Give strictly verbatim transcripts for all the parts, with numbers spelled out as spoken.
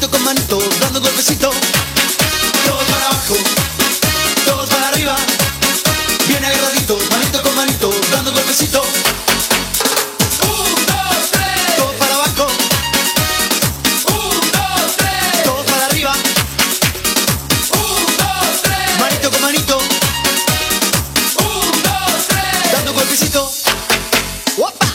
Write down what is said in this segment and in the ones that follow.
manito con manito, dando golpecito. Todos para abajo, todos para arriba, bien agarraditos, manito con manito, dando golpecito. Un, dos, tres. Todos para abajo. Un, dos, tres. Todos para arriba. Un, dos, tres. Manito con manito. Un, dos, tres. Dando golpecito. ¡Opa!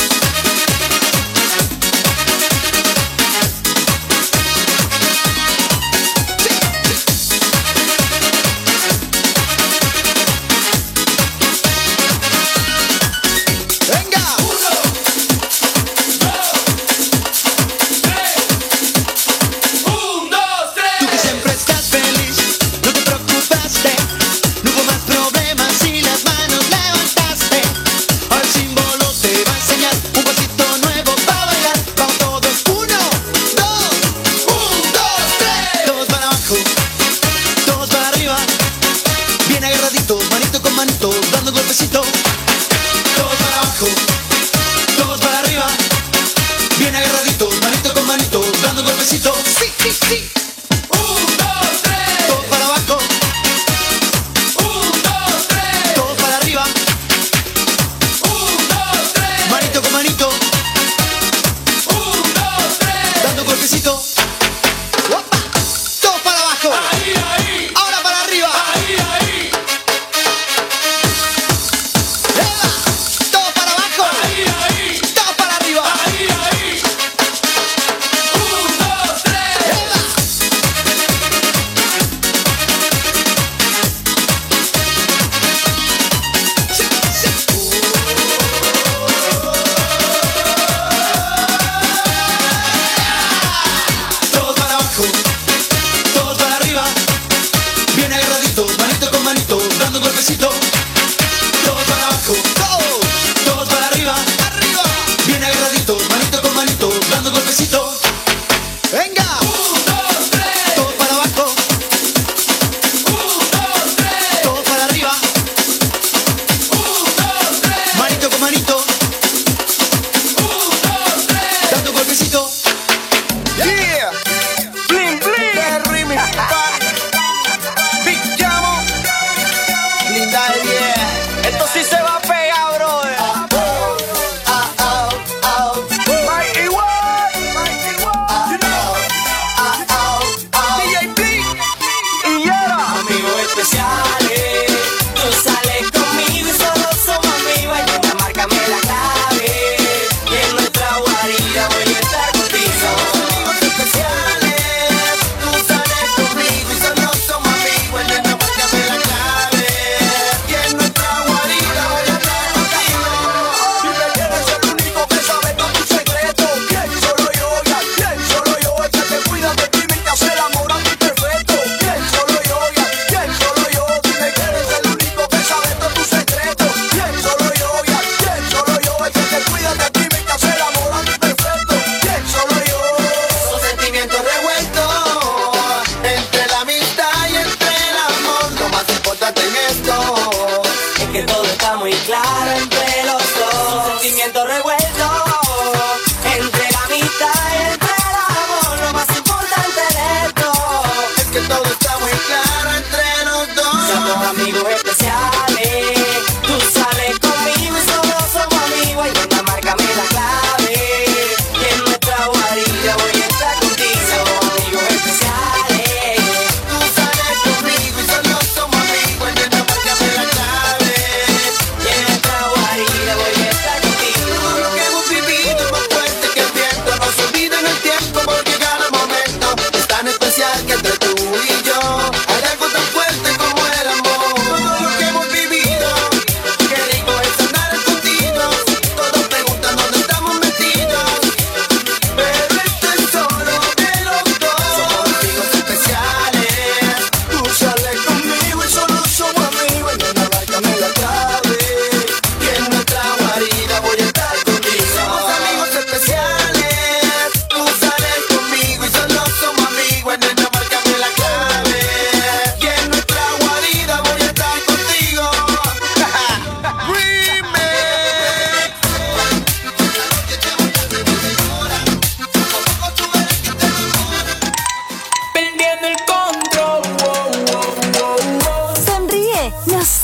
Manito con manito, dando golpecito. Todos para abajo, todos para arriba, bien agarraditos, manito con manito, dando golpecito. Sí, sí, sí. Un, dos, tres. Todos para abajo. Un, dos, tres. Todos para arriba. Un, dos, tres. Manito con manito. Un, dos, tres. Dando golpecito. ¡Opa! Todos para abajo. Ahí, ahí. Ahora para arriba. Ahí, ahí.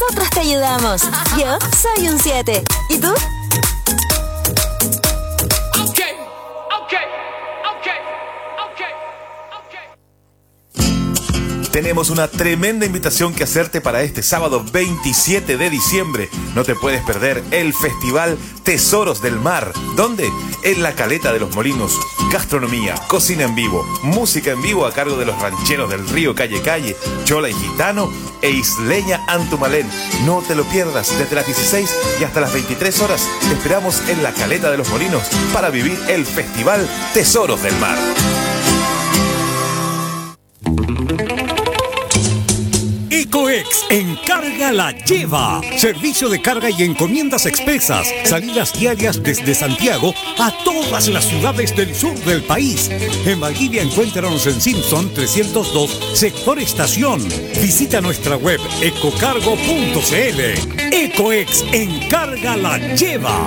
nosotros te ayudamos. Yo soy un siete. ¿Y tú? Tenemos una tremenda invitación que hacerte para este sábado veintisiete de diciembre. No te puedes perder el Festival Tesoros del Mar. ¿Dónde? En la Caleta de los Molinos. Gastronomía, cocina en vivo, música en vivo a cargo de los rancheros del río Calle Calle, Chola y Gitano e Isleña Antumalén. No te lo pierdas desde las dieciséis y hasta las veintitrés horas. Te esperamos en la Caleta de los Molinos para vivir el Festival Tesoros del Mar. Ecoex Encarga la Lleva. Servicio de carga y encomiendas expresas. Salidas diarias desde Santiago a todas las ciudades del sur del país. En Valdivia encuéntranos en Simpson trescientos dos, sector estación. Visita nuestra web ecocargo punto cl. Ecoex Encarga la Lleva.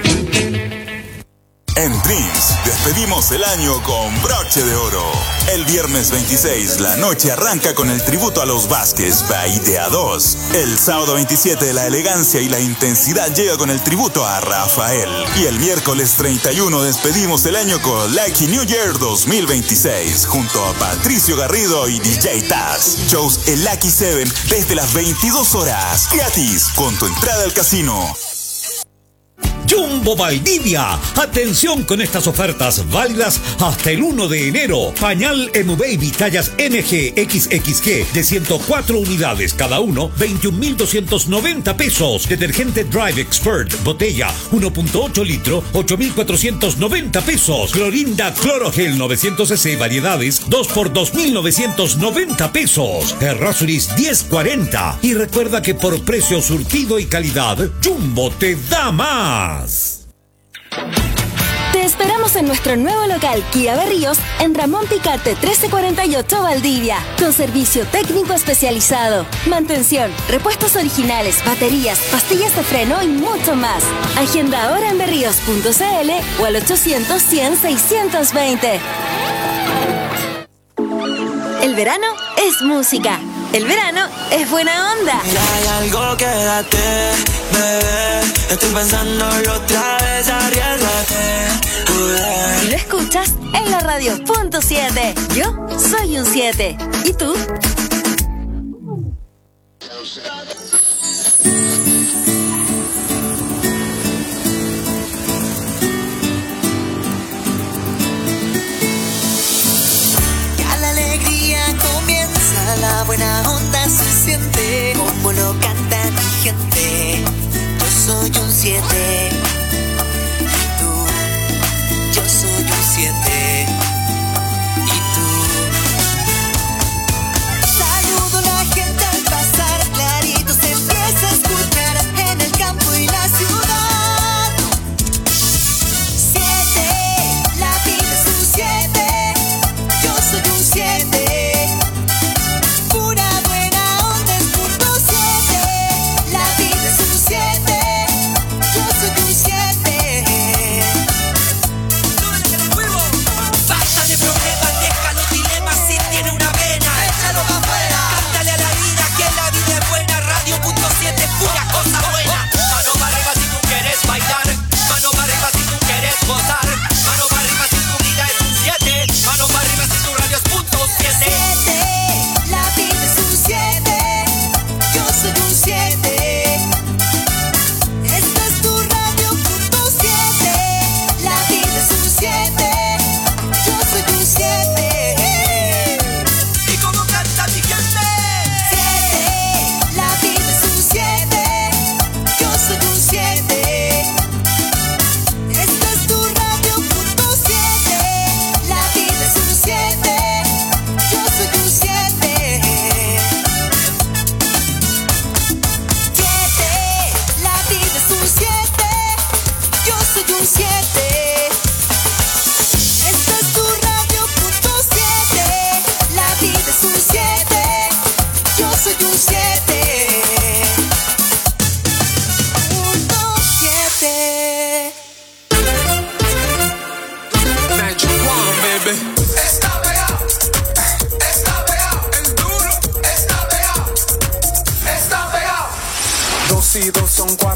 En Dreams despedimos el año con broche de oro. El viernes veintiséis la noche arranca con el tributo a los Vázquez by de A dos. El sábado veintisiete la elegancia y la intensidad llega con el tributo a Rafael. Y el miércoles treinta y uno despedimos el año con Lucky New Year dos mil veintiséis junto a Patricio Garrido y D J Taz. Shows el Lucky Seven desde las veintidós horas. Gratis con tu entrada al casino. Jumbo Valdivia. Atención con estas ofertas válidas hasta el uno de enero. Pañal M Baby tallas M G X X G de ciento cuatro unidades cada uno, veintiún mil doscientos noventa pesos. Detergente Drive Expert botella uno punto ocho litro, ocho mil cuatrocientos noventa pesos. Clorinda Clorogel novecientos cc variedades dos por dos mil novecientos noventa pesos. Errázuriz diez cuarenta. Y recuerda que por precio, surtido y calidad, Jumbo te da más. Te esperamos en nuestro nuevo local Kia Berríos en Ramón Picarte trece cuarenta y ocho Valdivia, con servicio técnico especializado, mantención, repuestos originales, baterías, pastillas de freno y mucho más. Agenda ahora en berríos punto cl o al ochocientos, cien, seiscientos veinte. El verano es música. El verano es buena onda. Ya hay algo que date, bebé. Estoy pensándolo otra vez, arriesgate. Y lo escuchas en la radio punto siete. Yo soy un siete. ¿Y tú? Ya la alegría comienza, la buena onda se siente, como lo canta mi gente. Yo soy un siete. Yo soy un siete. ¿Y tú? Saludo a la gente al pasar, clarito se empieza a escuchar en el campo y la ciudad. Siete, la vida es un siete. Yo soy un siete. Pura buena onda es punto siete. La vida es un siete. Yo soy un siete.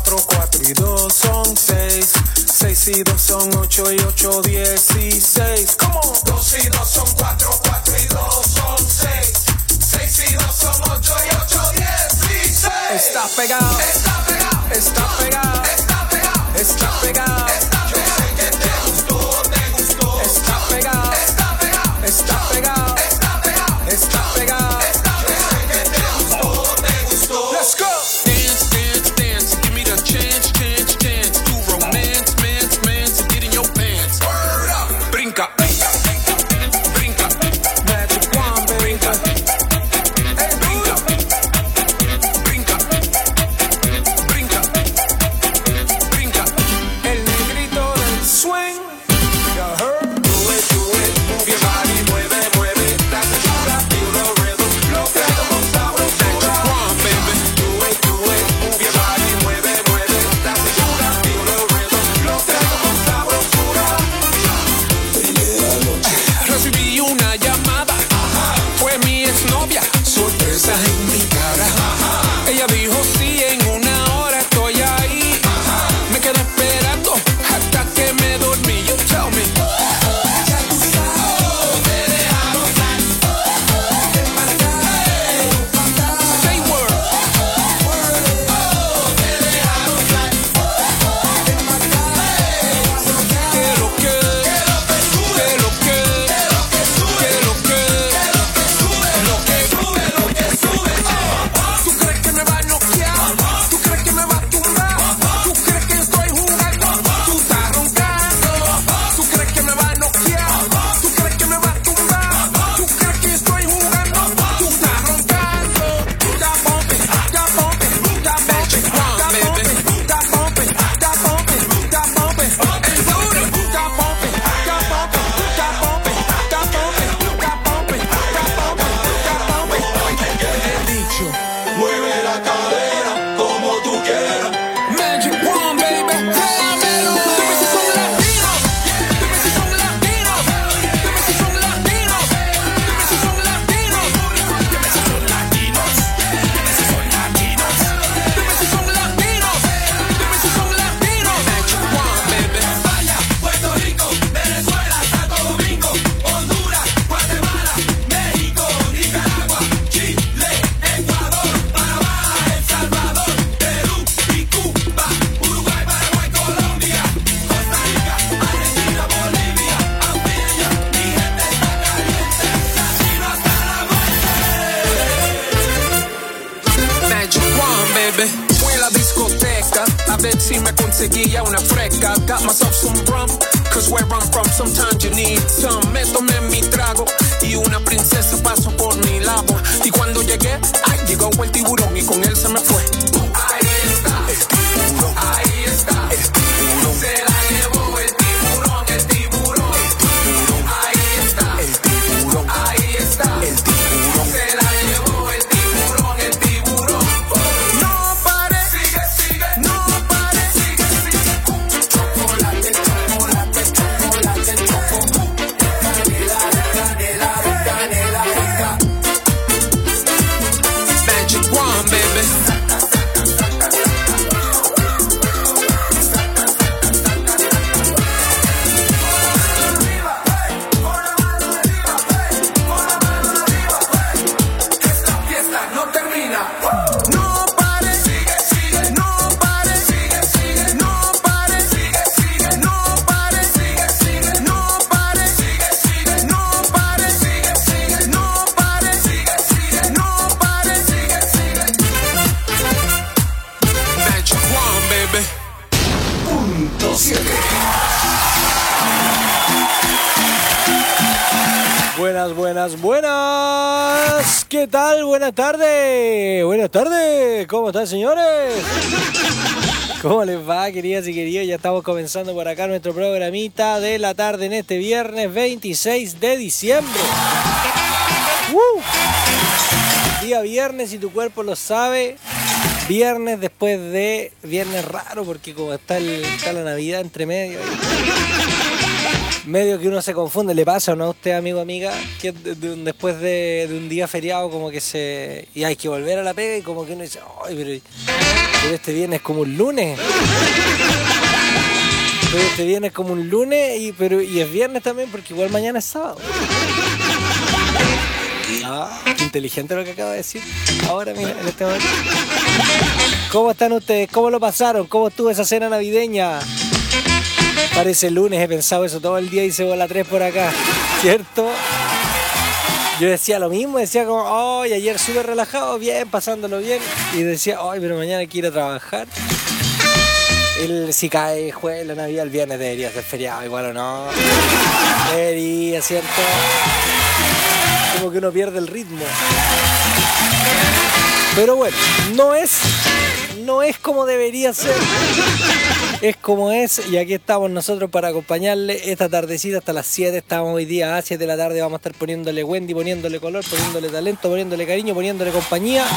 cuatro, cuatro y dos son seis. Seis y dos son ocho y ocho, dieciséis. ¿Cómo? Dos y dos son cuatro, cuatro y dos son seis. Seis y dos son ocho y ocho, dieciséis. Está pegado, está pegado, está pegado, está pegado, está pegado. Yo sé que te gustó, te gustó. Está pegado, está pegado, está pegado, está pegado, está pegado. Yo sé que te gustó, te gustó. Let's go. Dance, dance, dance. Give me the chance, chance, chance to romance, mance, mance, and get in your pants. Word up. Brinca, brinca, brinca, Magic wand, brinca, hey, brinca, brinca, brinca, brinca. el negrito del swing. You heard? Do it, do it, move your body, mueve, mueve. La cintura, feel the rhythm. Lo que como sabrosura. One, baby. Do it, do it, move your body, mueve, mueve. La cintura, feel the rhythm. Lo que como sabrosura. Recibí una llamada, fue mi exnovia, sorpresa en mi cara. Ella dijo sí, en una hora estoy ahí. Me quedé esperando hasta que me dormí. You tell me. Say word. ¿Qué lo que? ¿Qué lo que? ¿Qué lo que? Lo que sube, lo que sube. ¿Tú crees que me va a noquear? ¿Tú crees que me va a tumbar? ¿Tú crees que estoy jugando? Tú estás roncando. ¿Tú crees que me va a noquear? ¿Tú crees que me va a tumbar? ¿Tú crees que estoy jugando? Tú estás roncando. Está bumping, está bumping, está bumping, está bumping, está bumping, está bumping, está bumping. El duro. Está bumping, está bumping, está bumping, está bumping, está bumping, está bumping, está bumping. He dicho. Mueve la cadera como tú quieras. Magic Wand, baby. Dámelo. Dime si son latinos. Dime si son latinos. Dime si son latinos. Dime si son latinos. Dime si son latinos. Dime si son latinos. Dime si son latinos. Dime si son latinos. Magic Wand, baby. España, Puerto Rico, Venezuela, Santo Domingo, Honduras, Guatemala, México, Nicaragua, Chile, Ecuador, Panamá, El Salvador, Perú y Cuba, Uruguay, Paraguay, Colombia, Costa Rica, Argentina, Bolivia, Antillas, mi gente está caliente, latino hasta la muerte. Magic Wand, baby. Fui a la discoteca a ver si me conseguía una fresca. Got myself some rum, cause where I'm from sometimes you need some. Me tomé mi trago y una princesa pasó por mi lado. Y cuando llegué, ay, llegó el tiburón y con él se me fue. Ahí está, el tiburón, ahí está, el tiburón, se la llevó el tiburón, el tiburón, el tiburón, ahí está, el tiburón, ahí está, el tiburón, se la llevó el tiburón, el tiburón. No pare, Sigue, sigue, no pare, sigue, sigue. Chocolate, chocolate, chocolate, choco. Canela, canela, canela, rica. Magic Wand, baby. Esta fiesta no termina. No pare, Sigue, sigue, no pare, sigue, sigue, no pare, sigue, sigue, no pare, sigue, sigue, no pare, sigue, sigue, no pare, sigue, sigue, no pare, sigue, sigue, no pare. sigue, sigue. Magic Wand, baby. Punto siete. Buenas, buenas, buenas. ¿Qué tal? Buenas tardes. Buenas tardes. ¿Cómo están, señores? ¿Cómo les va, queridas y queridos? Ya estamos comenzando por acá nuestro programita de la tarde en este viernes veintiséis de diciembre. ¡Uh! Día viernes, y tu cuerpo lo sabe. Viernes después de viernes raro, porque como está, el, está la Navidad entre medio. medio que uno se confunde. ¿Le pasa o no a usted, amigo, amiga? Que de- de un- después de, de un día feriado como que se... y hay que volver a la pega y como que uno dice, ay, pero, pero este viernes es como un lunes. Pero este viernes es como un lunes y, pero, y es viernes también porque igual mañana es sábado. Ah, qué inteligente lo que acaba de decir. Ahora, mira, en este momento. ¿Cómo están ustedes? ¿Cómo lo pasaron? ¿Cómo estuvo esa cena navideña? Parece lunes, he pensado eso todo el día y se la tres por acá, ¿cierto? Yo decía lo mismo, decía como, ay, ayer súper relajado, bien, pasándolo bien. Y decía, ay, pero mañana hay que ir a trabajar. El, si cae jueves, la Navidad, el viernes debería ser feriado, igual o no. Debería, ¿cierto? Como que uno pierde el ritmo. Pero bueno, no es, no es como debería ser. Es como es, y aquí estamos nosotros para acompañarle esta tardecita hasta las siete. Estamos hoy día a siete de la tarde, vamos a estar poniéndole Wendy, poniéndole color, poniéndole talento, poniéndole cariño, poniéndole compañía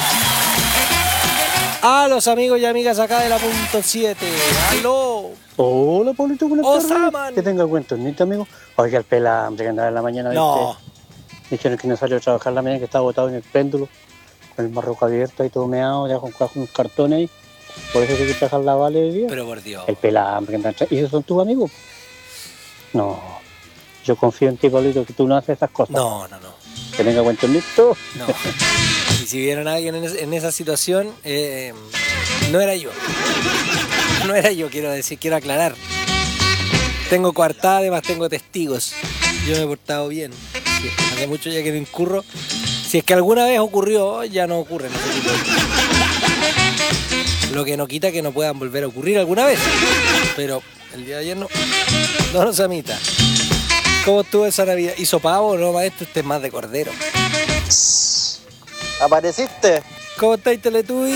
a los amigos y amigas acá de la punto siete. ¡Aló! Hola, Pablito, buenas tardes. Osaman. Que tenga buen tornito, amigo. Oiga, el pelambre que andaba en la mañana. No. ¿viste? Dijeron que no salió a trabajar la mañana, que estaba botado en el péndulo, con el marroco abierto ahí todo meado, ya con, con unos cartones ahí. Por eso hay que trabajar la vale de día. Pero por Dios. El pelambre que anda tra- ¿Y esos son tus amigos? No. Yo confío en ti, Pablito, que tú no haces esas cosas. No, no, no. Que tenga buen tornito. No. Y si vieron a alguien en, es- en esa situación, eh, no era yo. No era yo, quiero decir, quiero aclarar. Tengo coartada, además tengo testigos. Yo me he portado bien. Sí, hace mucho ya que no incurro. Si es que alguna vez ocurrió, ya no ocurre. en ese tipo de- Lo que no quita que no puedan volver a ocurrir alguna vez. Pero el día de ayer no. No nos amita. ¿Cómo estuvo esa Navidad? ¿Hizo pavo o no, maestro? Usted es más de cordero. ¿Apareciste? ¿Cómo estáis, Teletubby?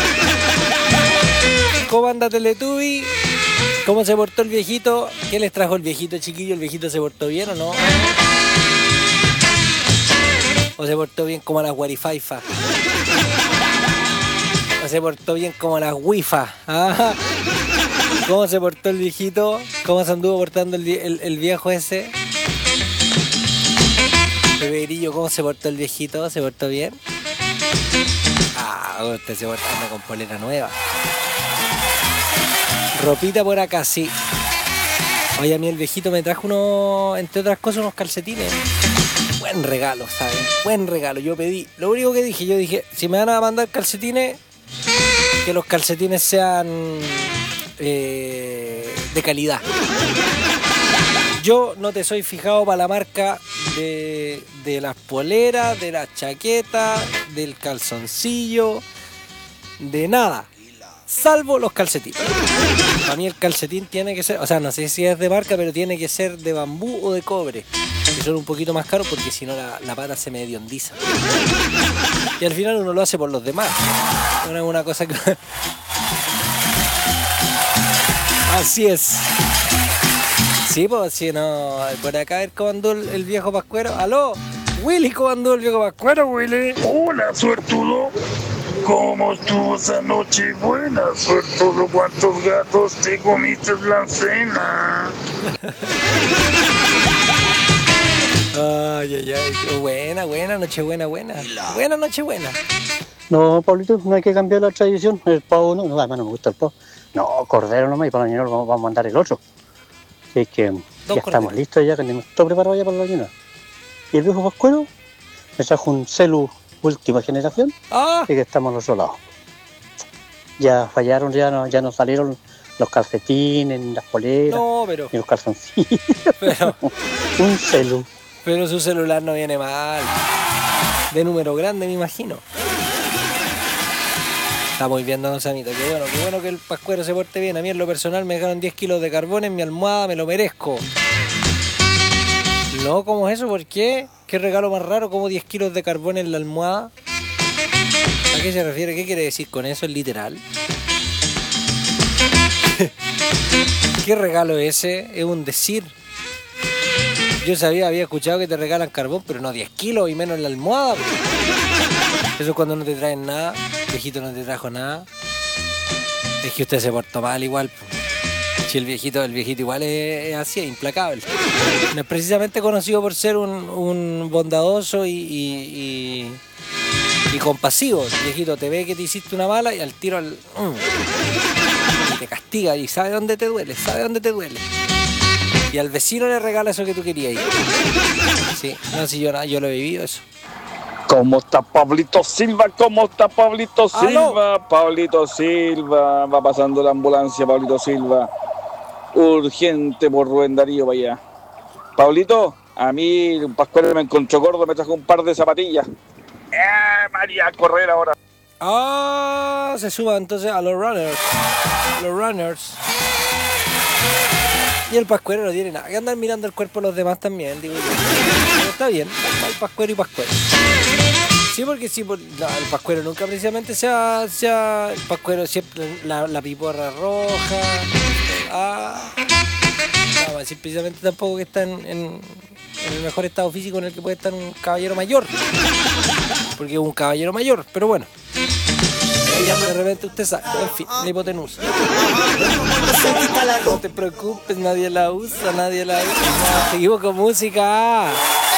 ¿Cómo anda, Teletubby? ¿Cómo se portó el viejito? ¿Qué les trajo el viejito, chiquillo? ¿El viejito se portó bien o no? ¿O se portó bien como las guarifaifa? ¿O se portó bien como las wifa? ¿Ah? ¿Cómo se portó el viejito? ¿Cómo se anduvo portando el, vie- el- el viejo ese? Bebé Grillo, ¿cómo se portó el viejito? ¿Se portó bien? Ah, usted se portó anda con polera nueva. Ropita por acá, sí. Oye, a mí el viejito me trajo unos, entre otras cosas, unos calcetines. Buen regalo, ¿sabes? Buen regalo. Yo pedí, lo único que dije, yo dije, si me van a mandar calcetines, que los calcetines sean eh, de calidad. Yo no te soy fijado para la marca de, de las poleras, de las chaquetas, del calzoncillo, de nada. Salvo los calcetines. Para mí el calcetín tiene que ser, o sea, no sé si es de marca, pero tiene que ser de bambú o de cobre. Que son un poquito más caros porque si no la, la pata se me hediondiza. Y al final uno lo hace por los demás. No es una cosa que... Así es. Sí, pues si no, por acá a ver cómo andó el, el viejo Pascuero. ¡Aló! Willy, ¿cómo andó el viejo Pascuero, Willy? Hola, suertudo. ¿Cómo estuvo esa noche buena, suertudo? ¿Cuántos gatos te comiste en la cena? Ay, ay, ay. Buena, buena, noche buena, buena. Buena, noche buena. No, Pablito, no hay que cambiar la tradición. El pavo no, no, además no me gusta el pavo. No, cordero nomás, y para la mañana vamos, vamos a mandar el otro. Así que ya corderos. estamos listos, ya tenemos todo preparado ya para la mañana. Y el viejo Pascuero me trajo un celu última generación, Ah, y que estamos los otro lado. Ya fallaron, ya no, ya no salieron los calcetines, ni las poleras, no, pero, ni los calzoncillos. pero, Un celu. pero su celular no viene mal. De número grande, me imagino. Estamos viendo, don Samito. Qué bueno, qué bueno que el Pascuero se porte bien. A mí en lo personal me dejaron diez kilos de carbón en mi almohada, me lo merezco. No, ¿cómo es eso? ¿Por qué? ¿Qué regalo más raro? ¿Cómo diez kilos de carbón en la almohada? ¿A qué se refiere? ¿Qué quiere decir con eso? ¿Es literal? ¿Qué regalo es ese? Es un decir. Yo sabía, había escuchado que te regalan carbón, pero no diez kilos y menos en la almohada. Eso es cuando no te traen nada. Viejito no te trajo nada. Es que usted se portó mal igual. Sí, el viejito, el viejito igual es, es así, es implacable. No es precisamente conocido por ser un, un bondadoso y, y, y, y compasivo. El viejito te ve que te hiciste una mala y al tiro al, mm, te castiga y sabe dónde te duele, sabe dónde te duele. Y al vecino le regala eso que tú querías. Sí, no, si yo, yo lo he vivido eso. ¿Cómo está Pablito Silva? ¿Cómo está Pablito ¡Aló! Silva? Pablito Silva, va pasando la ambulancia, Pablito Silva. Urgente por Rubén Darío para allá. Pablito, a mí un Pascual me encontró gordo, me trajo un par de zapatillas. ¡Eh, María, a correr ahora! Ah, se suba entonces a los runners. Los runners. Y el pascuero no tiene nada que andar mirando el cuerpo de los demás también, digo yo. Pero está bien, el pascuero y pascuero. Sí, porque sí, por, no, el pascuero nunca precisamente sea, sea el pascuero siempre la, la piporra roja. Ah, no, va a decir precisamente tampoco que está en, en, en el mejor estado físico en el que puede estar un caballero mayor. Porque es un caballero mayor, pero bueno. De repente usted sabe, en fin, la hipotenusa. No te preocupes, nadie la usa, nadie la usa. Seguimos con música.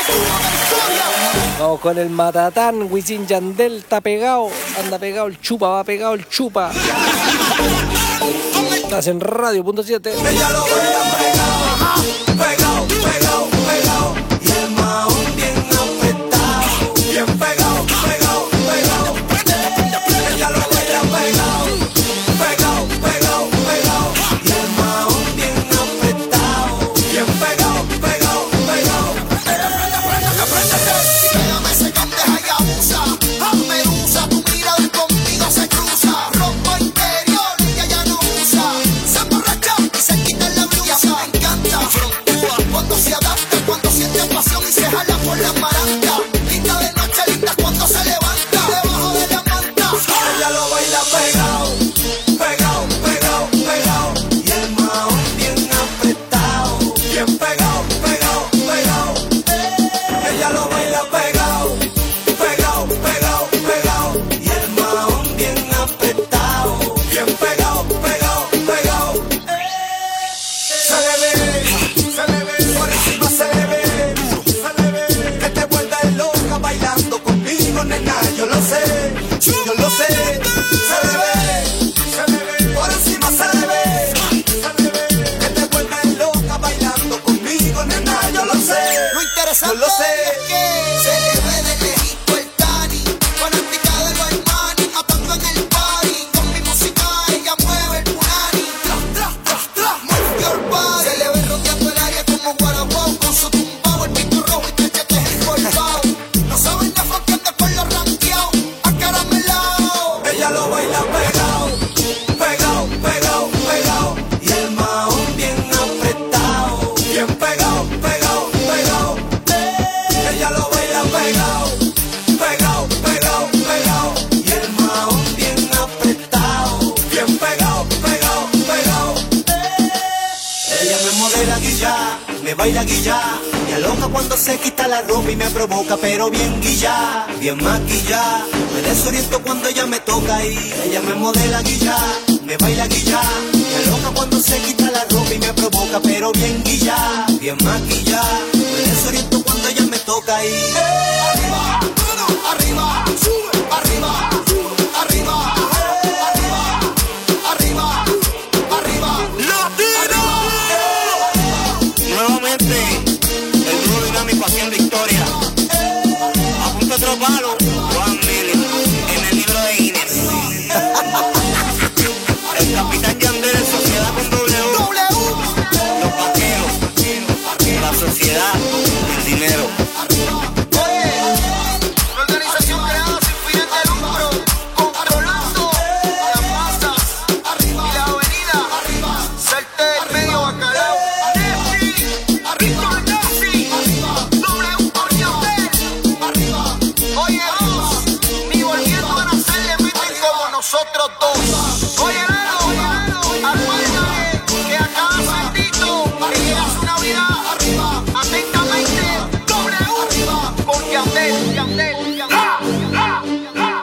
Vamos con el Matatán, Wisin Yandel, está pegado, anda pegado el chupa, va pegado el chupa. Estás en radio punto siete. Ella lo baila pegado, pegado, pegado, pegado. Y el mahón bien apretado, bien pegado, pegado, pegado. Ella lo baila pegado, pegado, pegado, pegado. Y el mahón bien apretado, bien pegado, pegado, pegado. Pégame ese candeja y abusa, hazme usa, tu mirada conmigo se cruza. Rompo interior que ella no usa, se emborracha y se quita la blusa. Me encanta, frontúa cuando se adapta, cuando siente pasión y se jala por la maranta. Linda de noche, linda cuando se levanta, debajo de la manta. Ella lo baila pegado, pegado, pegado, pegado. Y el mahón bien apretado, bien pegado, pegado, pegado. Ella lo baila pegado, pegado, pegado, pegado. Y el mahón bien apretado, bien pegado, pegado, pegado. Se le ve, se le ve, por encima se le ve, se le ve. Que te vuelves loca bailando conmigo, nena, yo lo sé, yo lo sé. Se le ve, se le ve, por encima se le ve, se le ve. Que te vuelves loca bailando conmigo, nena, yo lo sé. Lo interesante yo lo sé. Es que se le ve de lejito el Dani, fanática de los Armani, matando en el party. Con mi música ella mueve el punani, tras, tras, tras, tras, move your body. Se le ve rodeando el área como Guaraguao, con su tumbao, el pico rojo y tres cheques encorvados. No saben la fronteada con los ranqueados, acaramelao. Ella lo baila pegado, pegado, pegado, pegado. Y el mahón bien apretado, bien pegado, pegado, pegado. Ella lo baila pegado, pegado, pegado, pegado. Y el mahón bien apretado, bien pegado, pegado, pegado. Ella me modela guilla, me baila guilla. Me aloca cuando se quita la ropa y me provoca, pero bien guilla, bien maquilla. Me desoriento cuando ella me toca y ella me modela guilla, me baila guilla. Me aloca cuando se quita la ropa y me provoca, pero bien guilla, bien maquilla. Me desoriento cuando ella me toca y arriba, arriba, sube, arriba, arriba, arriba, arriba, arriba, latino. Nuevamente, el dúo dinámico haciendo historia. A punto otro palo, Juan Miller, en el libro de Guinness. El capitán Yandel en sociedad con W. Los vaqueros, la sociedad, el dinero. Una organización creada sin fines de lucro, controlando a las masas, arriba y la avenida, arriba, Salte, medio bacalao, Nefti, arriba, Nefti, arriba, W por Yandel, arriba, oye dos, ni volviendo a nacer le meten como nosotros dos, oye Lalo, acuérdate que a cada sentito, arriba su Navidad, arriba, atentamente, W, arriba, por Yandel, Yandel, Yandel. ¡Ja! ¡Ja! ¡Ja!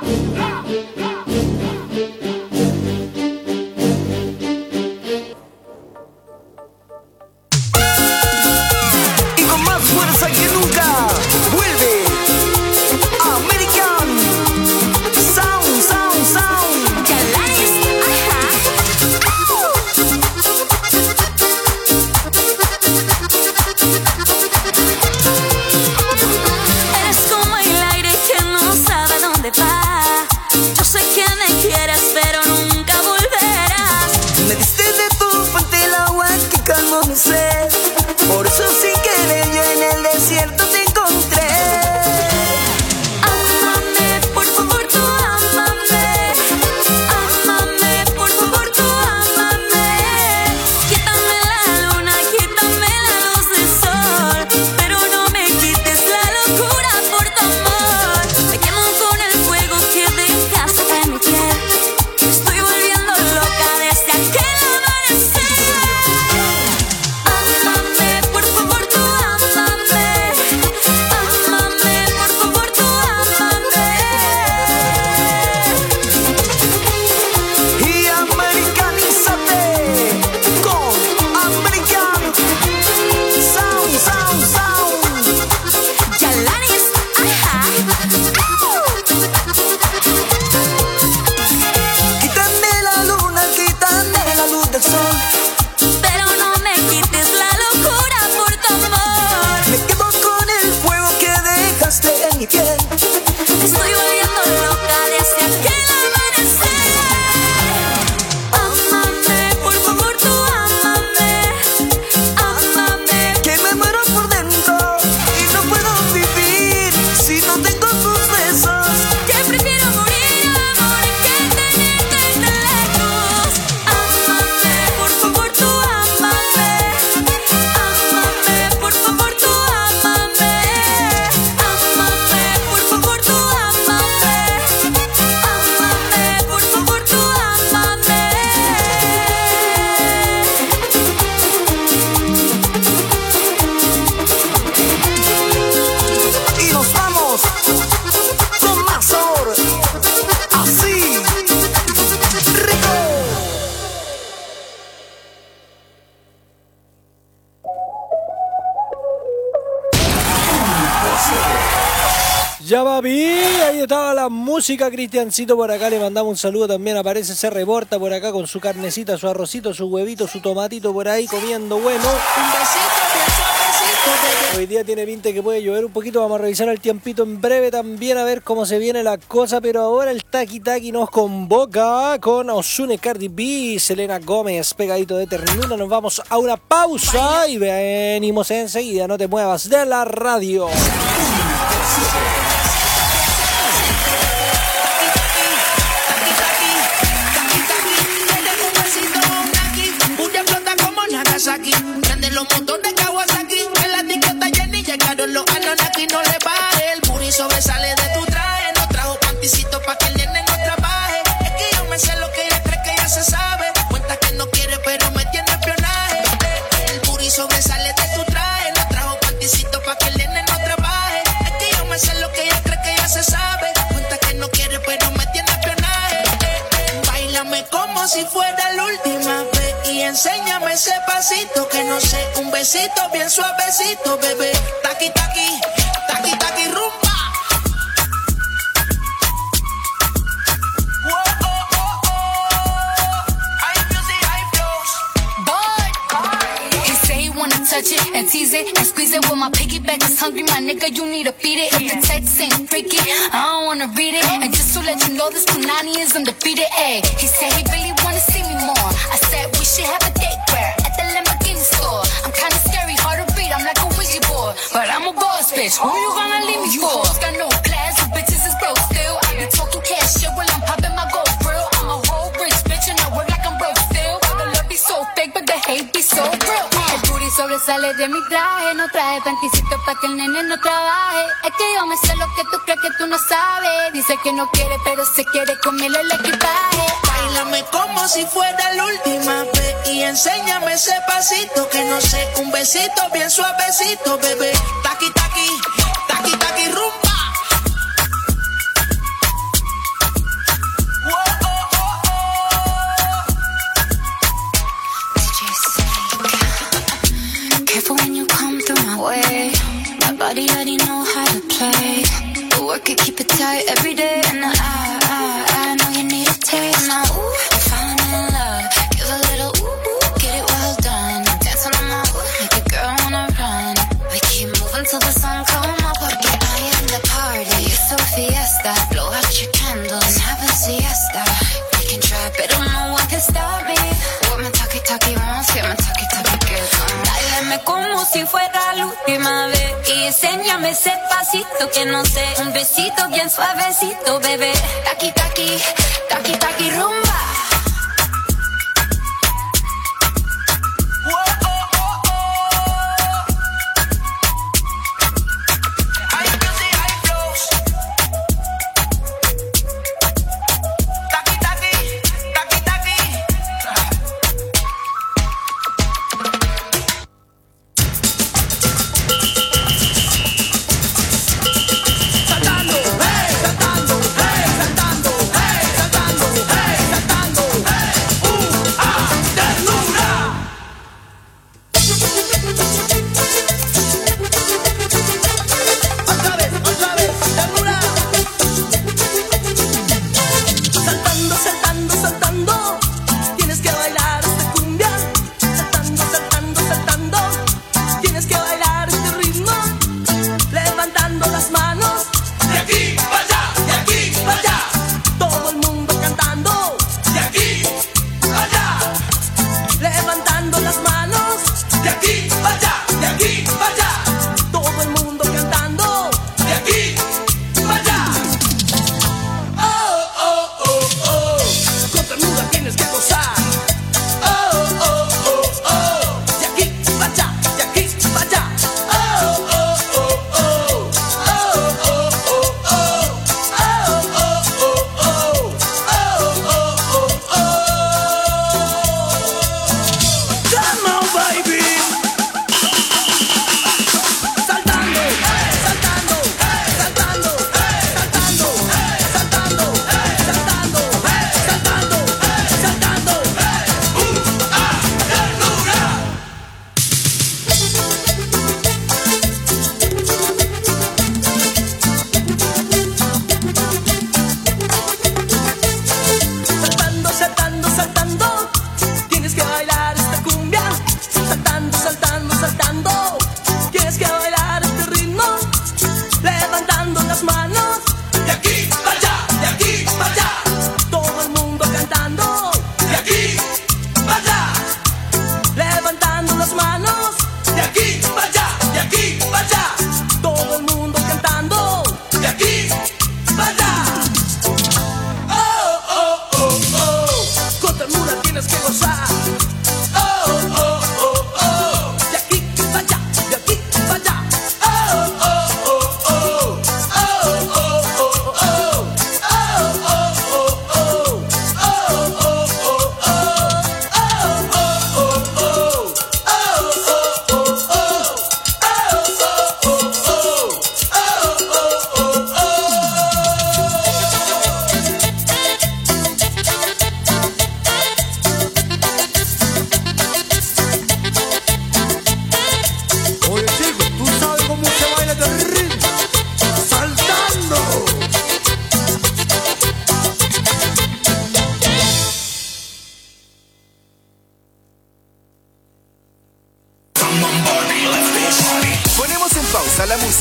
Ya papi, ahí estaba la música. Cristiancito por acá, le mandamos un saludo también. Aparece, se reporta por acá con su carnecita, su arrocito, su huevito, su tomatito por ahí comiendo bueno. Un besito, bien suavecito, Hoy día tiene pinta que puede llover un poquito. Vamos a revisar el tiempito en breve también a ver cómo se viene la cosa. Pero ahora el Taki Taki nos convoca con Ozune, Cardi B, Selena Gómez, pegadito de ternura. Nos vamos a una pausa y venimos enseguida. No te muevas de la radio. Aquí, prende los motores de Kawasaki. En la etiqueta Jenny llegaron los Anunnaki. No le baje, el booty sobresale de tu traje. No trajo panticito pa' que el nene no trabaje. Es que yo me sé lo que ella cree que ya se sabe. Cuenta que no quiere pero me tiene espionaje. El booty sobresale de tu traje. No trajo panticito pa' que el nene no trabaje. Es que yo me sé lo que ella cree que ya se sabe. Cuenta que no quiere pero me tiene espionaje. Báilame como si fuera la última vez. Y enséñame ese pasito que no sé, un besito bien suavecito, bebé. Taqui, taqui, taqui, taqui, rumba. Whoa, oh, oh, oh. High music, high flows. Boy, he say he wanna touch it and tease it and squeeze it. With my piggyback is hungry, my nigga, you need to feed it. If the text ain't freaky, I don't wanna read it. And just to let you know, this Punani is undefeated. Ay, he said he really wanna see me more. I said we should have a date where at the Lamborghini store. I'm kinda scary, hard to read, I'm like a Ouija board, but I'm a boss bitch. Who you gonna leave me for? Got no class, you bitches is broke still. I be talking cash shit while I'm popping my gold grill. I'm a whole rich bitch and I work like I'm broke still. The love be so fake, but the hate be so real. El booty sobresale de mi traje, no traje panticito pa' que el nene no trabaje. Es que yo me sé lo que tú crees que tú no sabes. Dice que no quiere, pero se quiere comerle el equipaje. Báilame como si fuera la última vez. Y enséñame ese pasito que no sé, un besito bien suavecito, bebé. Taqui, taqui, taqui, taqui, rumba. Whoa, oh, oh, oh. Careful when you come through my way. My body already know how to play. But work it, keep it tight every day. And I, I, I know you need a taste. Now, ooh, I'm falling in love. Give a little ooh, ooh, get it well done. Dance on my ooh, make a girl wanna run. We keep moving till the sun come up. Porque I am the party. It's so fiesta. Blow out your candles and have a siesta. We can try, but no one can stop me. What my talkie talkie wants, yeah, my talkie talkie girl. Báilame como si fuera la última vez. Y enséñame ese pasito que no sé. Un besito bien suavecito, bebé. Taqui, taqui, taqui, taqui, rumba. Saltando, hey, saltando, hey, saltando, hey, saltando, hey.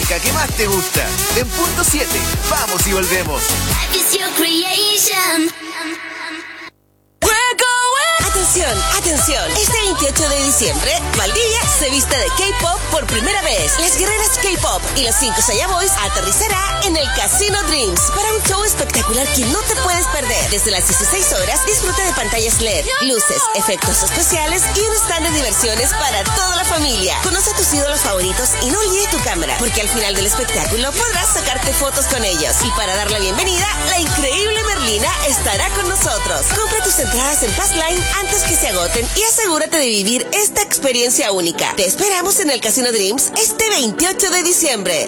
música que más te gusta. En punto siete, vamos y volvemos. Atención, atención. Este veintiocho de diciembre, Valdivia se viste de K-pop por primera vez. Las guerreras K-pop y los cinco Saya Boys aterrizará en el Casino Dreams para un show espectacular que no te puedes perder. Desde las dieciséis horas, disfruta de pantallas L E D, luces, efectos especiales y un stand de diversiones para toda la familia. Conoce a tus ídolos favoritos y no olvides tu cámara, porque al final del espectáculo podrás sacarte fotos con ellos. Y para dar la bienvenida, la increíble Merlina estará con nosotros. Compra tus entradas en Passline antes que se agoten y asegúrate de vivir esta experiencia única. Te esperamos en el Casino Dreams este veintiocho de diciembre.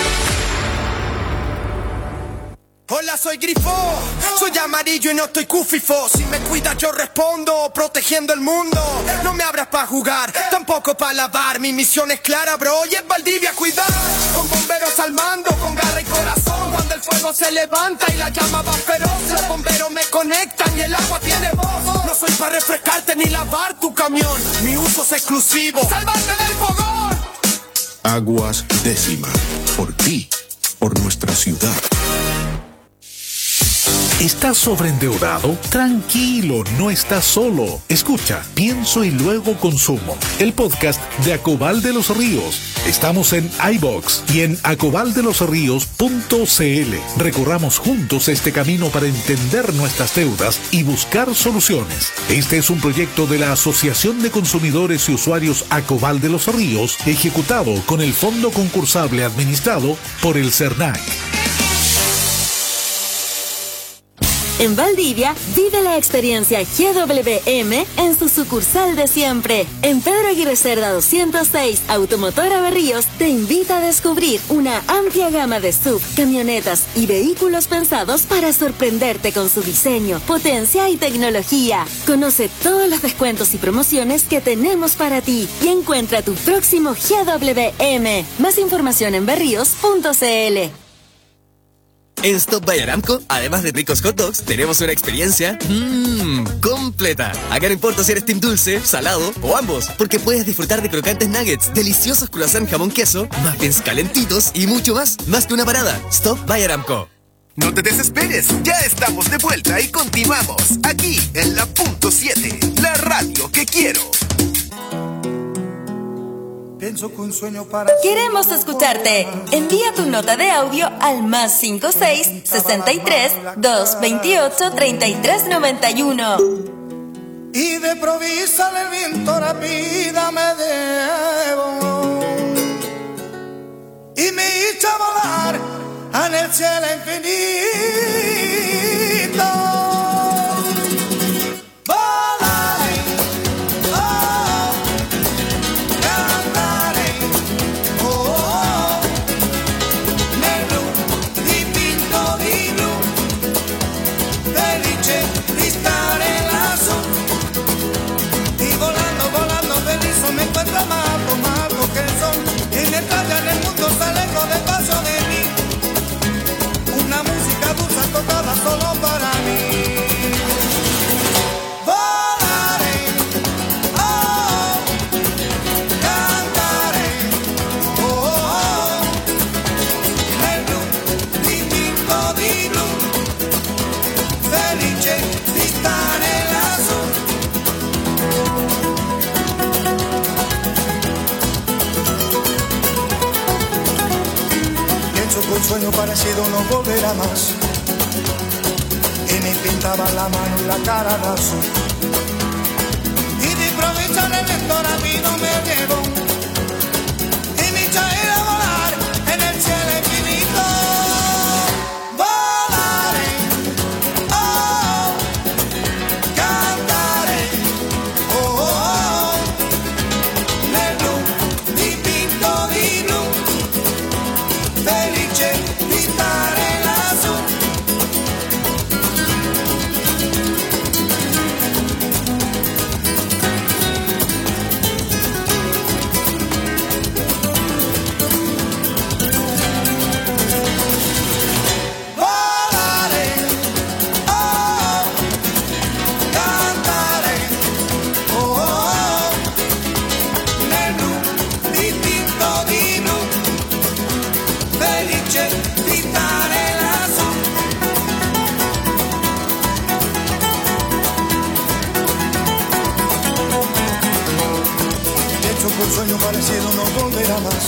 Hola, soy Grifo, soy amarillo y no estoy cufifo. Si me cuidas yo respondo, protegiendo el mundo. No me abras pa' jugar, tampoco pa' lavar. Mi misión es clara, bro, y es Valdivia cuidar. Con bomberos al mando, con garra y corazón. Cuando el fuego se levanta y la llama va feroz, los bomberos me conectan y el agua tiene voz. No soy pa' refrescarte ni lavar tu camión, mi uso es exclusivo, salvarte del fogón. Aguas Décima, por ti, por nuestra ciudad. ¿Estás sobreendeudado? Tranquilo, no estás solo. Escucha, Pienso y Luego Consumo, el podcast de Acobal de los Ríos. Estamos en iVoox y en acobal de los ríos punto c l. Recorramos juntos este camino para entender nuestras deudas y buscar soluciones. Este es un proyecto de la Asociación de Consumidores y Usuarios Acobal de los Ríos, ejecutado con el Fondo Concursable administrado por el CERNAC. En Valdivia, vive la experiencia G W M en su sucursal de siempre. En Pedro Aguirre Cerda doscientos seis, Automotora Berríos te invita a descubrir una amplia gama de sub, camionetas y vehículos pensados para sorprenderte con su diseño, potencia y tecnología. Conoce todos los descuentos y promociones que tenemos para ti y encuentra tu próximo G W M. Más información en berríos punto c l. En Stop by Aramco, además de ricos hot dogs, tenemos una experiencia mmm, completa. Acá no importa si eres team dulce, salado o ambos, porque puedes disfrutar de crocantes nuggets, deliciosos croissant jamón queso, muffins calentitos y mucho más. Más que una parada. Stop by Aramco. No te desesperes, ya estamos de vuelta y continuamos aquí en la punto siete, la radio que quiero. Pienso que un sueño para... Queremos escucharte. Envía tu nota de audio al más cinco seis, sesenta y tres, doscientos veintiocho, treinta y tres noventa y uno. Y de provisa el viento la vida me debo y me hizo volar en el cielo infinito. Mato, mato que el sol y me calla en el mundo se alejó despacio de mí. Una música dulce tocada solo para mí. Volaré, oh, cantaré, oh, oh, nel blu, dipinto di blu, felice di stare lassù. Un sueño parecido no volverá más. Y me pintaba la mano y la cara de azul. Y de improviso en el viento rápido me llevo. Y me eché a volar en el cielo infinito. Volaré, oh, cantaré, oh, oh, nel blu, dipinto di blu. Felice di stare lassù. parecido no volverá más.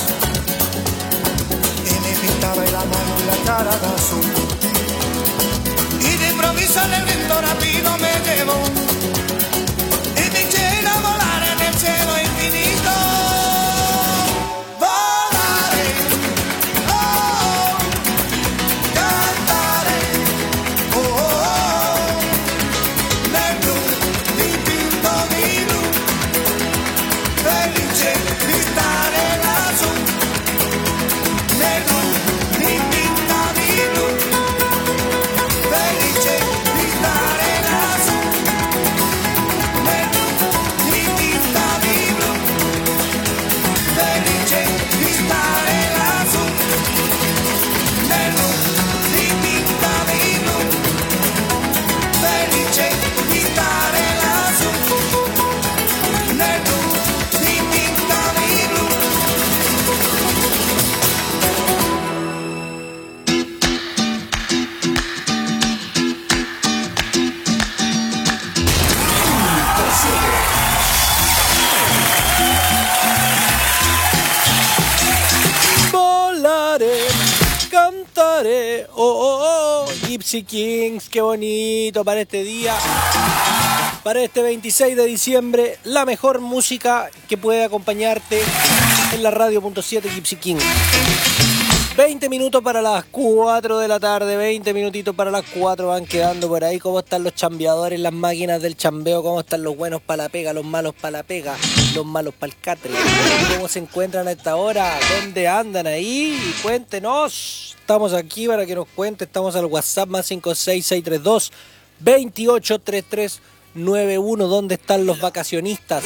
Y me pintaba la mano y la cara de azul. Y de improviso el viento rápido me llevó. Y me llena a volar en el cielo infinito. Volaré, oh, cantaré, oh, oh, oh. Nel blu, dipinto di blu. Felice di stare lassù. Nel blu, dipinto di blu. Felice di stare lassù. Nel blu, dipinto di blu. Felice di stare lassù. Nel blu, dipinto di blu. Felice di stare lassù. Nel blu, dipinto di blu. Volaré, cantaré, oh, oh, oh, Gypsy Kings, qué bonito para este día, para este veintiséis de diciembre, la mejor música que puede acompañarte en la radio punto siete Gypsy King. veinte minutos para las cuatro de la tarde, veinte minutitos para las cuatro van quedando por ahí. ¿Cómo están los chambeadores, las máquinas del chambeo? ¿Cómo están los buenos para la pega, los malos para la pega, los malos para el catre? ¿Cómo se encuentran a esta hora? ¿Dónde andan ahí? Cuéntenos. Estamos aquí para que nos cuente. Estamos al WhatsApp más cinco seis seis tres dos, veintiocho treinta y tres noventa y uno. ¿Dónde están los vacacionistas?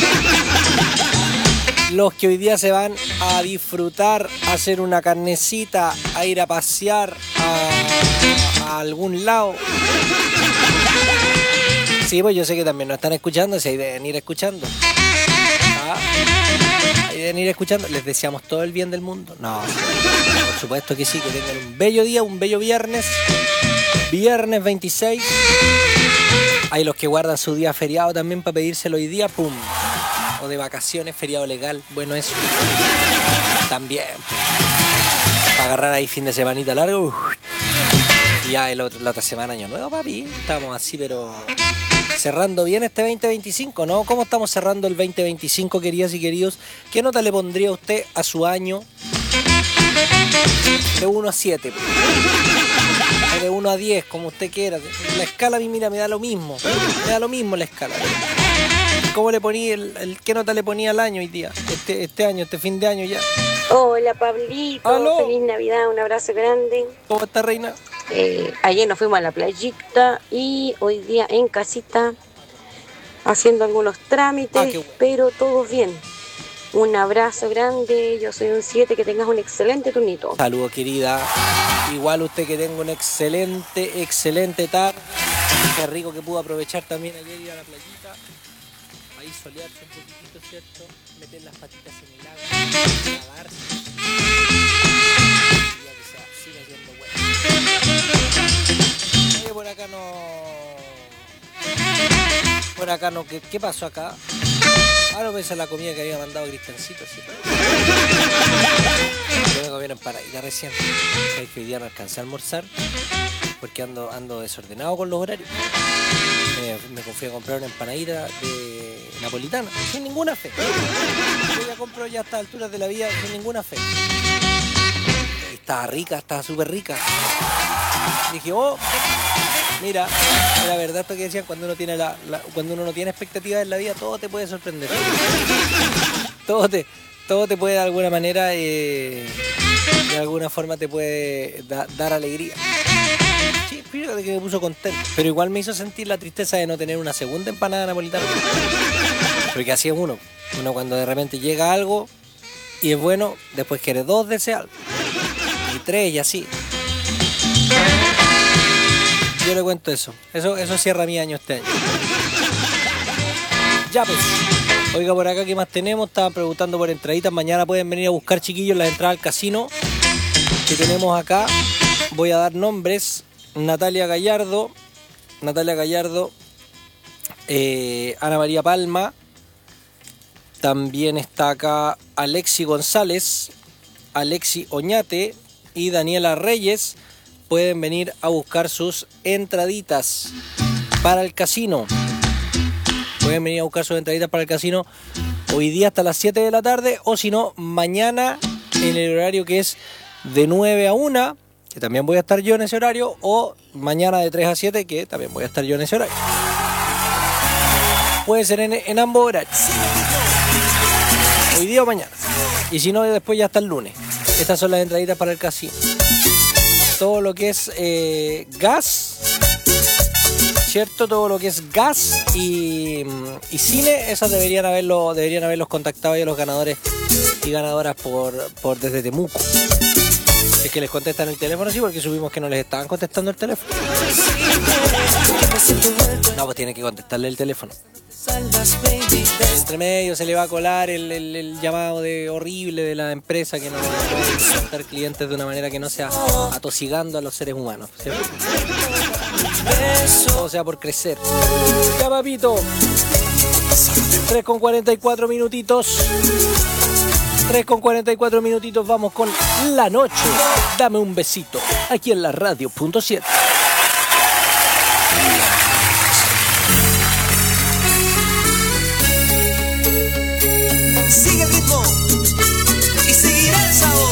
Los que hoy día se van a disfrutar, a hacer una carnecita, a ir a pasear a, a algún lado. Sí, pues yo sé que también nos están escuchando, si hay de venir escuchando. Ah, hay de venir escuchando. Les deseamos todo el bien del mundo. No, por supuesto que sí, que tengan un bello día, un bello viernes. Viernes veintiséis. Hay los que guardan su día feriado también para pedírselo hoy día, pum. O de vacaciones, feriado legal, bueno eso. También. Para agarrar ahí fin de semanita largo. Uf. Y ya el otro, la otra semana año nuevo, papi. Estamos así, pero cerrando bien este veinte veinticinco, ¿no? ¿Cómo estamos cerrando el veinte veinticinco, queridas y queridos? ¿Qué nota le pondría usted a su año? De uno a siete. O de uno a diez, como usted quiera. La escala a mí, mira, me da lo mismo. Me da lo mismo la escala. ¿Cómo le ponía el, el qué nota le ponía al año hoy día? Este, este año, este fin de año ya. Hola Pablito, ¿Aló? Feliz Navidad, un abrazo grande. ¿Cómo está, reina? Eh, ayer nos fuimos a la playita y hoy día en casita haciendo algunos trámites, Ah, qué bueno. pero todo bien. Un abrazo grande, yo soy un siete, que tengas un excelente turnito. Saludos, querida. Igual usted que tenga una excelente, excelente tarde. Qué rico que pudo aprovechar también ayer ir a la playita. Ahí solearse un poquitito, ¿cierto? Meter las patitas en el agua, nadarse. Y ya que sea, siga siendo bueno. Oye, por acá no... Por acá no... ¿Qué, qué pasó acá? Ahora esa es la comida que había mandado Cristiancito, ¿sí? Yo me comí una empanadita recién. Sabes que hoy día no alcancé a almorzar porque ando, ando desordenado con los horarios. Me, me fui a comprar una empanadita de napolitana, sin ninguna fe. Yo ya compro ya a estas alturas de la vida sin ninguna fe. Estaba rica, estaba súper rica. Dije, oh, mira, la verdad esto que decían, cuando uno tiene la, la- cuando uno no tiene expectativas en la vida, todo te puede sorprender. Todo te, todo te puede de alguna manera, eh, de alguna forma te puede da- dar alegría. Sí, fíjate que me puso contento. Pero igual me hizo sentir la tristeza de no tener una segunda empanada napolitana. Porque así es uno. Uno cuando de repente llega algo y es bueno, después quiere dos de ese algo. Y tres y así. Yo le cuento eso. Eso, eso cierra mi año este año. Ya pues. Oiga, por acá, ¿qué más tenemos? Estaban preguntando por entraditas. Mañana pueden venir a buscar, chiquillos, las entradas al casino que tenemos acá. Voy a dar nombres. Natalia Gallardo. Natalia Gallardo. eh, Ana María Palma. También está acá Alexi González, Alexi Oñate y Daniela Reyes. Pueden venir a buscar sus entraditas para el casino. Pueden venir a buscar sus entraditas para el casino hoy día hasta las siete de la tarde, o si no, mañana en el horario que es de nueve a una, que también voy a estar yo en ese horario, o mañana de tres a siete, que también voy a estar yo en ese horario. Puede ser en, en ambos horarios. Hoy día o mañana. Y si no, después ya hasta el lunes. Estas son las entraditas para el casino. Todo lo que es eh, gas, ¿cierto? Todo lo que es gas y, y cine, esas deberían haberlo, deberían haberlos contactado ya los ganadores y ganadoras por, por desde Temuco. Es que les contestan el teléfono, sí, porque supimos que no les estaban contestando el teléfono. No, pues tiene que contestarle el teléfono. Entre medio se le va a colar el, el, el llamado de horrible de la empresa que no puede contactar clientes de una manera que no sea atosigando a los seres humanos, ¿cierto? O sea, por crecer. Ya, papito. tres con cuarenta y cuatro minutitos. tres con cuarenta y cuatro minutitos, vamos con La Noche. Dame un besito. Aquí en la radio punto siete. Sigue el ritmo y seguirá el sabor.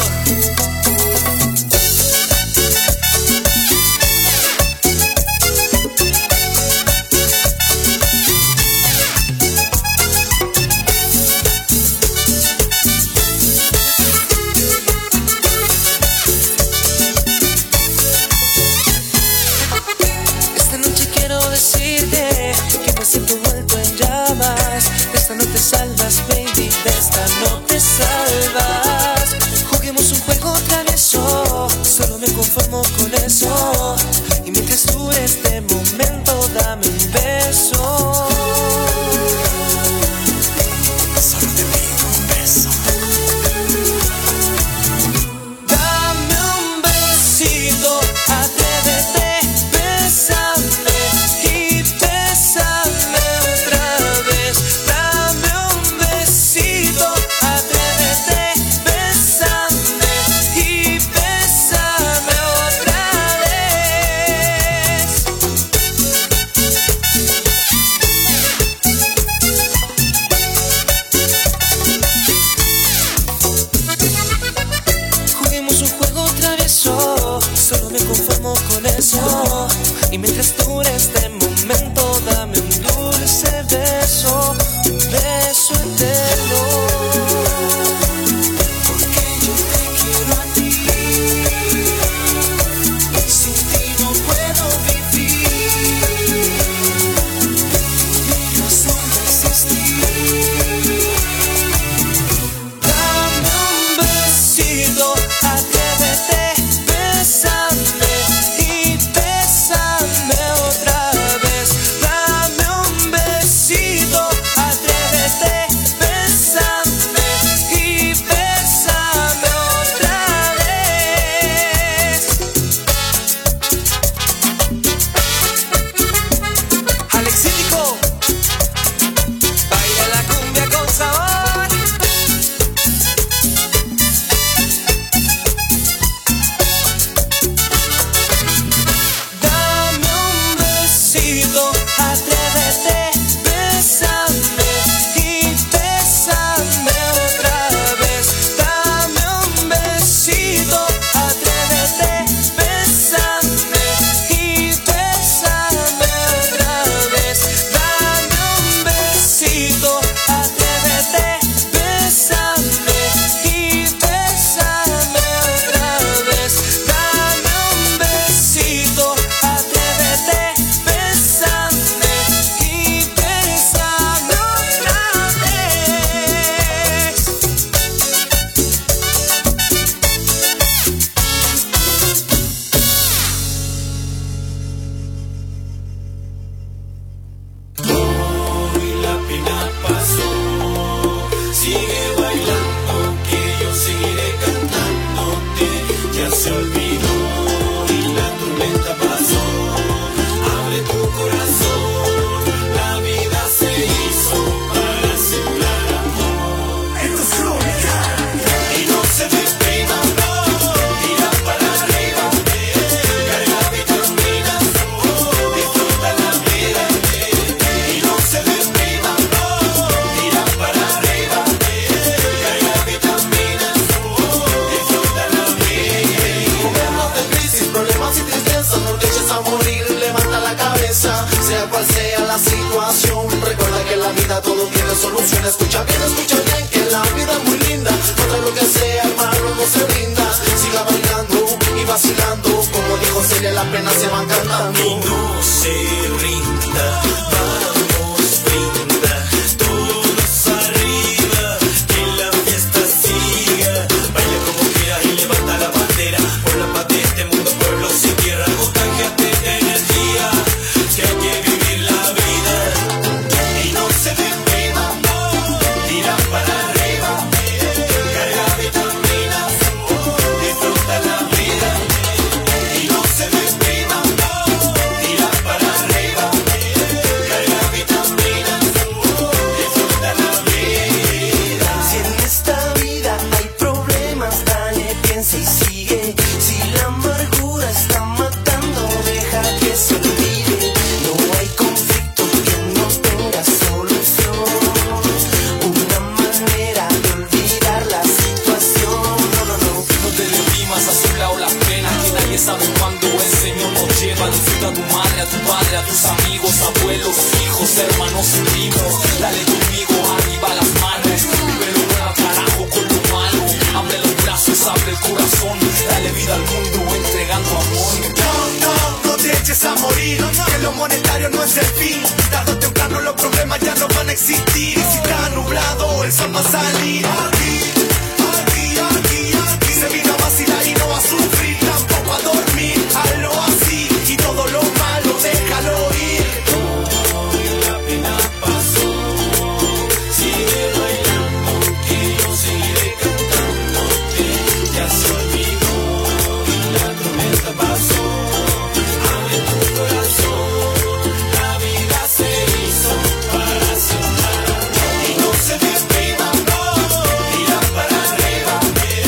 Esta noche quiero decirte que me siento vuelto en llamas. De esta no te salvas, baby, de esta no te salvas. Juguemos un juego travieso, solo me conformo con eso. Y mientras dure este momento, dame un beso. Solo te pido un beso. Dame un besito, atrévete, bésame y bésame otra vez. Dame un besito, atrévete, bésame y bésame otra vez. Juguemos un juego travieso, solo me conformo con eso. Y mientras dure este momento, dame un dulce beso, un beso eterno. Porque yo te quiero a ti, sin ti no puedo vivir. Mi razón de existir. Dame un besito, atrévete, bésame y bésame otra vez. penas se van cantando. Y no se rinda, vamos, brinda, todos arriba, que la fiesta siga. Baila como quieras y levanta la bandera, por la paz de este mundo, pueblo sin tierra. Contágiate de energía, que hay que vivir la vida. Y no se deprima, tira para arriba, carga vitaminas, disfruta la vida. Y no se deprima, tira para arriba, carga vitaminas, disfruta la vida. Si en esta vida hay problemas, dale, piensa y sigue. Si la amargura está matando, deja que se olvide. No hay conflicto que no tenga solución, una manera de olvidar la situación. No, no, no. No te deprimas, a su lado las penas, que nadie sabe cuándo el Señor nos lleva. Disfruta a tu madre, a tu padre, a tus amigos, abuelos, hijos, hermanos y primos. Dale conmigo, arriba las manos, vive lo bueno, carajo, con lo malo. Abre los brazos, abre el corazón, dale vida al mundo, entregando amor. No, no, no te eches a morir, que lo monetario no es el fin. Tarde o temprano los problemas ya no van a existir. Y si está nublado, el sol va a salir. Aquí, aquí, aquí, aquí se vino a vacilar y no a sufrir, tampoco a dormir. Hazlo así y todo lo malo déjalo ir. Hoy la pena pasó, sigue bailando, que yo seguiré cantándote. Ya se olvidó y la tormenta pasó, abre tu corazón, la vida se hizo para sonar. Y no se deprima, tira para arriba,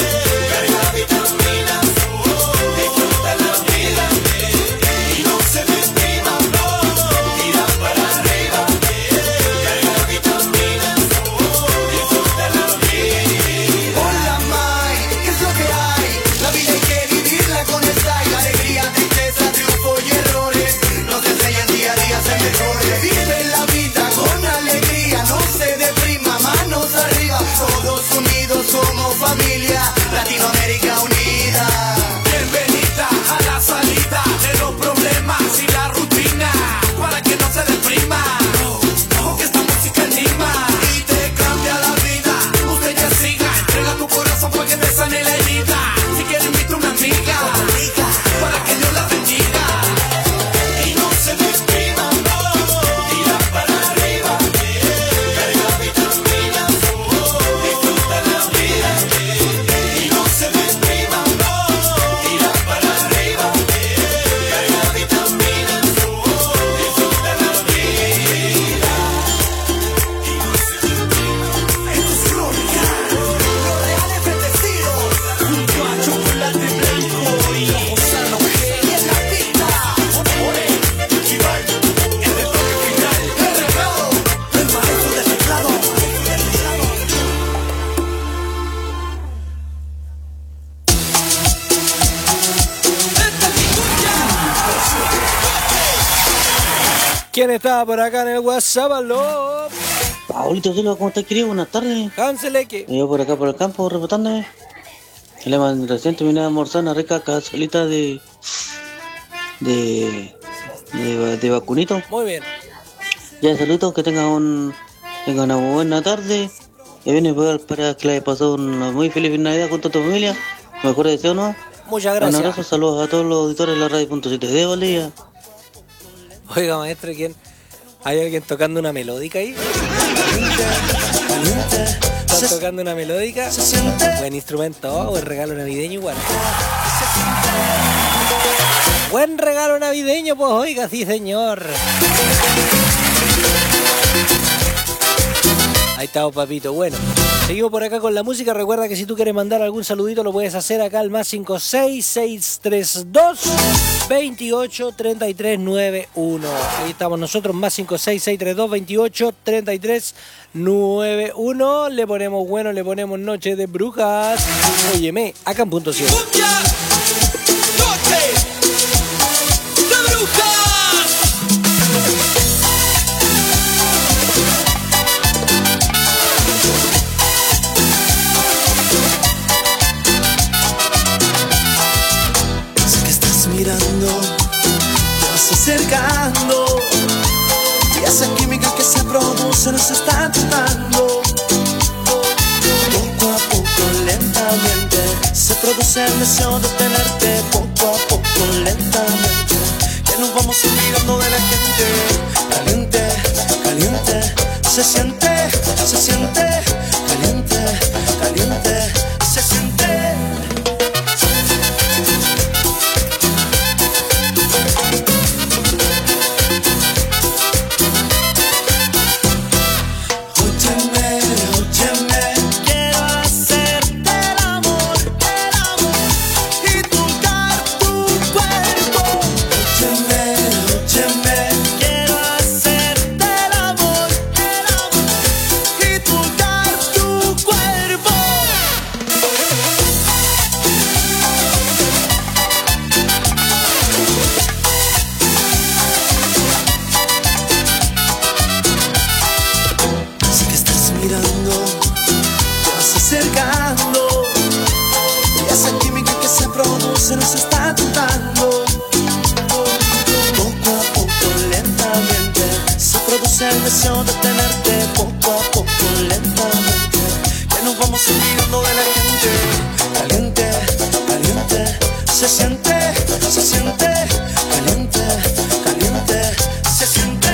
carga vitaminas, disfruta la vida. Y no se deprima, tira para arriba, carga vitaminas, disfruta la vida. Hola Mike, ¿qué es lo que hay? La vida hay que vivirla con style. Alegría, tristeza, triunfo y errores nos enseñan día a día a ser mejores. Vive la vida con alegría, no se deprima, manos arriba. Todos unidos somos familia, Latinoamérica unida. Bienvenida a la salida de los problemas y la rutina, para que no se deprima, porque esta música anima Y te cambia la vida. Usted ya siga, entrega tu corazón para que te sane la herida. Si quiere invita a una amiga, para que Dios la bendiga. Y no se deprima, tira para arriba, carga vitaminas, disfruta la vida. Y no se deprima, tira para arriba, carga vitaminas, disfruta la vida. Y no se deprima. Esto es Crónica, los reales bendecidos, junto a Chocolate Blanco y Gonzalo G. Y en la pista, Ole, Chival, el de toque final, el reglado, el maestro de teclado. ¿Quién está por acá en el WhatsApp? Aló. Paulito Silva, ¿cómo estás, querido? Buenas tardes. Hanseleque. Yo por acá por el campo reportándome. Le mandé recién terminé de almorzar una rica cazuelita de. de. de, de vacunito. Muy bien. Ya, saludos, que tengan un. tengan una buena tarde. Que viene para, para que le haya pasado una muy feliz Navidad con toda tu familia. Mejor deseo, ¿no? Muchas gracias. Un abrazo, saludos a todos los auditores de la radio punto siete de Valdivia. Oiga, maestro, ¿quién? ¿Hay alguien tocando una melódica ahí? ¿Están tocando una melódica? Buen instrumento, oh, buen regalo navideño igual. Buen regalo navideño, pues oiga, sí señor. Ahí está, papito. Bueno, seguimos por acá con la música. Recuerda que si tú quieres mandar algún saludito lo puedes hacer acá al más cinco seis seis tres dos veintiocho treinta y tres noventa y uno. Ahí estamos nosotros, más cinco seis seis tres dos veintiocho treinta y tres noventa y uno. Le ponemos bueno, le ponemos Noche de Brujas. Óyeme, acá en Punto Ciego. Noche de Brujas. Sé que estás mirando vas acercando y esa química que se produce nos está tentando. Poco a poco, lentamente, se produce el deseo de tenerte. Poco a poco, lentamente, que nos vamos olvidando de la gente. Caliente, caliente, se siente, se siente. Caliente, caliente, se siente. Se nos está tentando. Poco a poco, lentamente, se produce el deseo de tenerte. Poco a poco, lentamente, que nos vamos olvidando de la gente. Caliente, caliente, se siente, se siente. Caliente, caliente, se siente.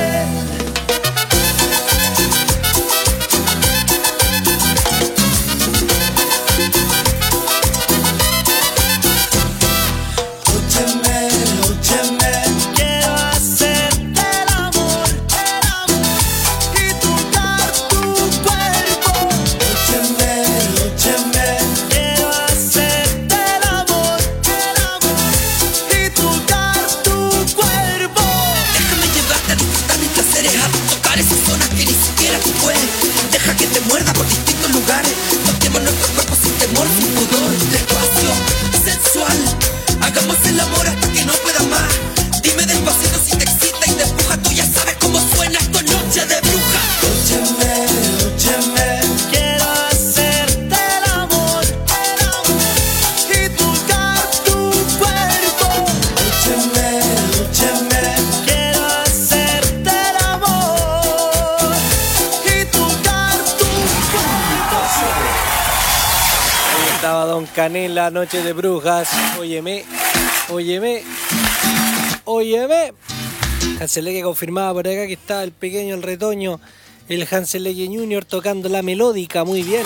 Canela, Noche de Brujas. Óyeme, óyeme, óyeme. Hanseleque confirmaba por acá que está el pequeño, el retoño, el Hanseleque Junior tocando la melódica, muy bien.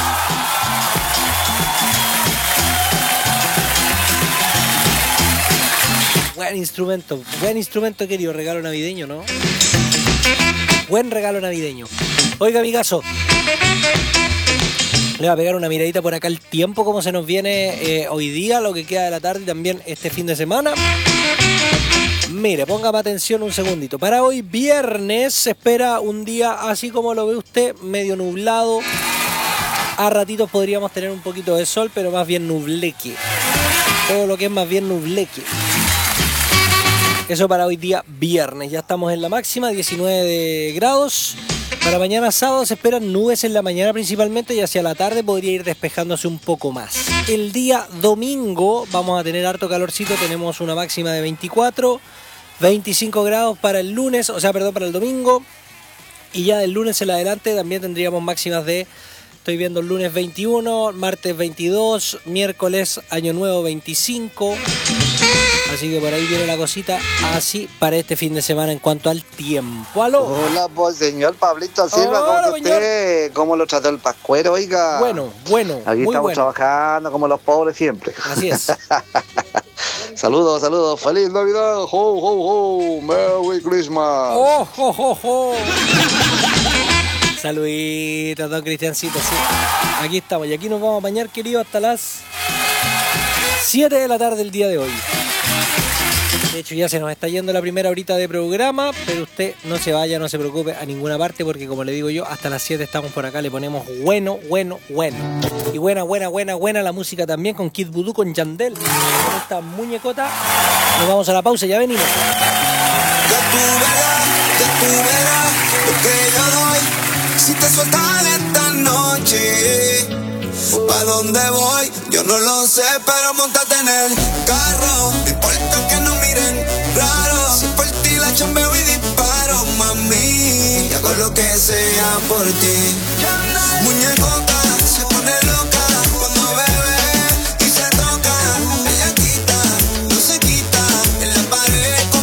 Buen instrumento, buen instrumento querido, regalo navideño, ¿no? Buen regalo navideño. Oiga, amigazo, le va a pegar una miradita por acá el tiempo, como se nos viene eh, hoy día, lo que queda de la tarde y también este fin de semana. Mire, póngame atención un segundito. Para hoy viernes se espera un día así como lo ve usted, medio nublado. A ratitos podríamos tener un poquito de sol, pero más bien nubleque. Todo lo que es más bien nubleque. Eso para hoy día viernes. Ya estamos en la máxima, diecinueve grados. Para mañana sábado se esperan nubes en la mañana principalmente y hacia la tarde podría ir despejándose un poco más. El día domingo vamos a tener harto calorcito, tenemos una máxima de veinticuatro, veinticinco grados para el lunes, o sea, perdón, para el domingo. Y ya del lunes en adelante también tendríamos máximas de, estoy viendo el lunes veintiuno, martes veintidós, miércoles año nuevo veinticinco. Así que por ahí viene la cosita así para este fin de semana en cuanto al tiempo. ¿Aló? Hola, pues señor Pablito Silva, Hola, ¿cómo está usted? ¿Cómo lo trató el pascuero, oiga? Bueno, bueno, Aquí muy estamos bueno. trabajando como los pobres siempre. Así es. Saludos, saludos. ¡Feliz Navidad! ¡Ho, ho, ho! ¡Merry Christmas! ¡Oh, ho, ho, ho! Saluditos, don Cristiancito, sí. Aquí estamos y aquí nos vamos a bañar, querido, hasta las siete de la tarde el día de hoy. De hecho ya se nos está yendo la primera horita de programa, pero usted no se vaya, no se preocupe a ninguna parte porque como le digo yo, hasta las siete estamos por acá, le ponemos bueno, bueno, bueno. Y buena, buena, buena, buena la música también con Kid Voodoo, con Yandel, con esta muñecota. Nos vamos a la pausa, ya venimos. Ya tú verás, ya tú verás lo que yo doy si te sueltan esta noche. ¿Pa' dónde voy? Yo no lo sé, pero montate en el carro. No importa que no miren raro. lo que sea por ti. Muñeco